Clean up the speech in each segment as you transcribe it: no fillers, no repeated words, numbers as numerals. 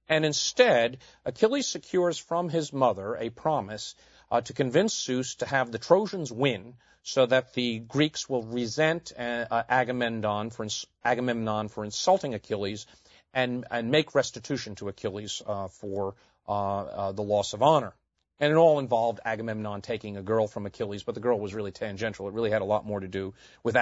And instead, Achilles secures from his mother a promise to convince Zeus to have the Trojans win, so that the Greeks will resent Agamemnon for insulting Achilles and make restitution to Achilles for the loss of honor. And it all involved Agamemnon taking a girl from Achilles, but the girl was really tangential. It really had a lot more to do with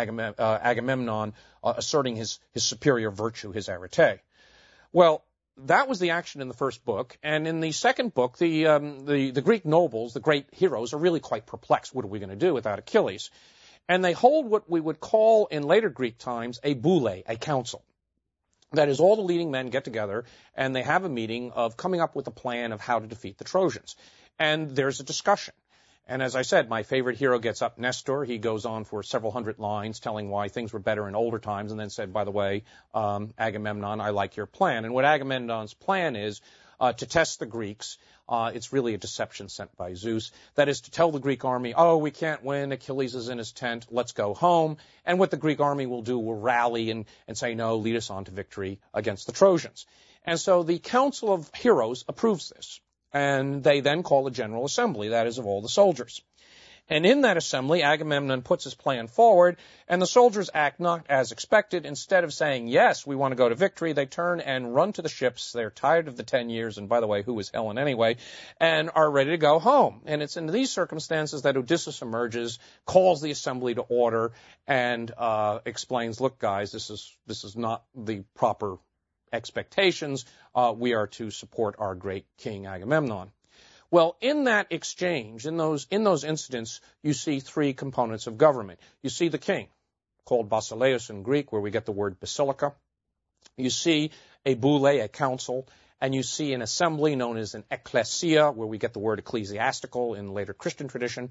Agamemnon asserting his superior virtue, his arete. Well, that was the action in the first book, and in the second book, the Greek nobles, the great heroes, are really quite perplexed. What are we going to do without Achilles? And they hold what we would call in later Greek times a boule, a council. That is, all the leading men get together and they have a meeting of coming up with a plan of how to defeat the Trojans. And there's a discussion. And as I said, my favorite hero gets up, Nestor. He goes on for several hundred lines telling why things were better in older times, and then said, by the way, Agamemnon, I like your plan. And what Agamemnon's plan is to test the Greeks. It's really a deception sent by Zeus. That is to tell the Greek army, oh, we can't win. Achilles is in his tent. Let's go home. And what the Greek army will do will rally and say, no, lead us on to victory against the Trojans. And so the Council of Heroes approves this. And they then call a general assembly, that is, of all the soldiers. And in that assembly, Agamemnon puts his plan forward, and the soldiers act not as expected. Instead of saying, yes, we want to go to victory, they turn and run to the ships. They're tired of the 10 years, and by the way, who is Helen anyway, and are ready to go home. And it's in these circumstances that Odysseus emerges, calls the assembly to order, and explains, look, guys, this is not the proper expectations. We are to support our great king Agamemnon. Well, in that exchange, in those incidents, you see three components of government. You see the king, called basileus in Greek, where we get the word basilica. You see a boule, a council, and you see an assembly known as an ecclesia, where we get the word ecclesiastical in later Christian tradition.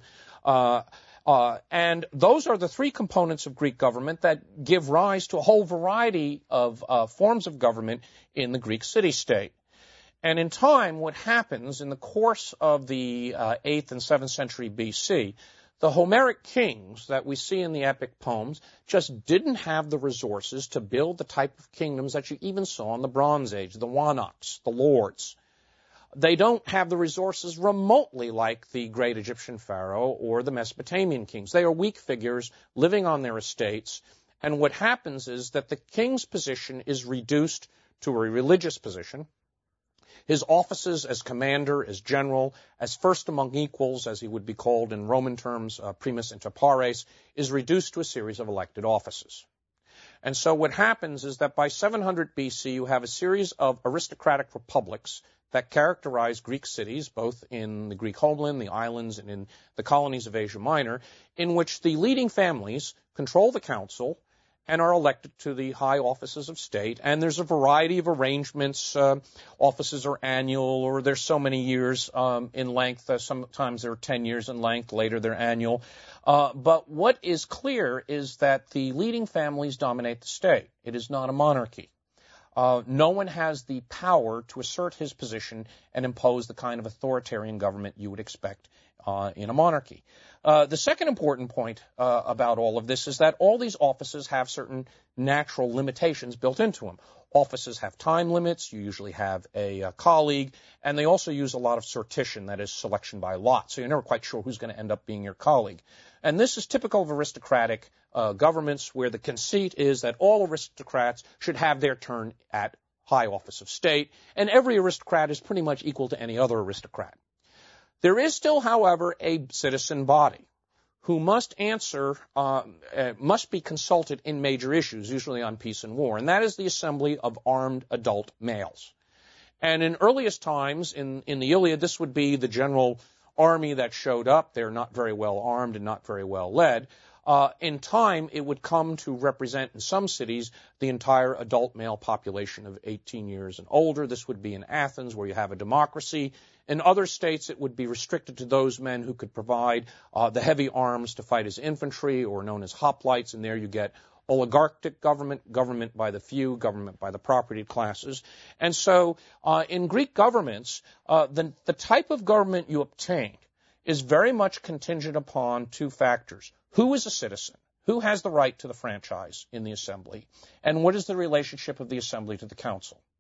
And those are the three components of Greek government that give rise to a whole variety of forms of government in the Greek city-state. And in time, what happens in the course of the 8th and 7th century BC, the Homeric kings that we see in the epic poems just didn't have the resources to build the type of kingdoms that you even saw in the Bronze Age, the Wanaks, the lords. They don't have the resources remotely like the great Egyptian pharaoh or the Mesopotamian kings. They are weak figures living on their estates, and what happens is that the king's position is reduced to a religious position. His offices as commander, as general, as first among equals, as he would be called in Roman terms, primus inter pares, is reduced to a series of elected offices. And so what happens is that by 700 BC, you have a series of aristocratic republics that characterize Greek cities, both in the Greek homeland, the islands, and in the colonies of Asia Minor, in which the leading families control the council and are elected to the high offices of state. And there's a variety of arrangements. Offices are annual, or they're so many years in length. Sometimes they're 10 years in length. Later, they're annual. But what is clear is that the leading families dominate the state. It is not a monarchy. No one has the power to assert his position and impose the kind of authoritarian government you would expect in a monarchy. The second important point about all of this is that all these offices have certain natural limitations built into them. Offices have time limits. You usually have a colleague, and they also use a lot of sortition, that is selection by lot. So you're never quite sure who's going to end up being your colleague. And this is typical of aristocratic governments, where the conceit is that all aristocrats should have their turn at high office of state, and every aristocrat is pretty much equal to any other aristocrat. There is still, however, a citizen body who must must be consulted in major issues, usually on peace and war, and that is the assembly of armed adult males. And in earliest times, in the Iliad, this would be the general army that showed up. They're not very well armed and not very well led. In time, it would come to represent in some cities the entire adult male population of 18 years and older. This would be in Athens, where you have a democracy. In other states, it would be restricted to those men who could provide the heavy arms to fight as infantry, or known as hoplites, and there you get oligarchic government, government by the few, government by the propertied classes. And so in Greek governments, the type of government you obtain is very much contingent upon two factors. Who is a citizen? Who has the right to the franchise in the assembly? And what is the relationship of the assembly to the council?